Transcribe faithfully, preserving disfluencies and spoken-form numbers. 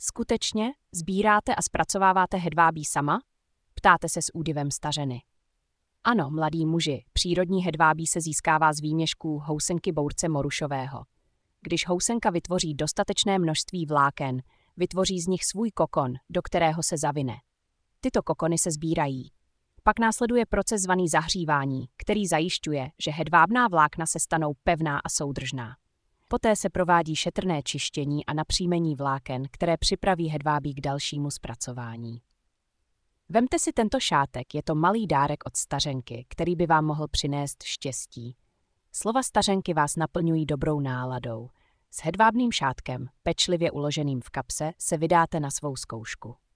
Skutečně sbíráte a zpracováváte hedvábí sama? Ptáte se s údivem stařeny. Ano, mladý muži, přírodní hedvábí se získává z výměšků housenky bource morušového. Když housenka vytvoří dostatečné množství vláken, vytvoří z nich svůj kokon, do kterého se zavine. Tyto kokony se sbírají. Pak následuje proces zvaný zahřívání, který zajišťuje, že hedvábná vlákna se stanou pevná a soudržná. Poté se provádí šetrné čištění a napřímení vláken, které připraví hedvábí k dalšímu zpracování. Vemte si tento šátek, je to malý dárek od stařenky, který by vám mohl přinést štěstí. Slova stařenky vás naplňují dobrou náladou. S hedvábným šátkem, pečlivě uloženým v kapse, se vydáte na svou zkoušku.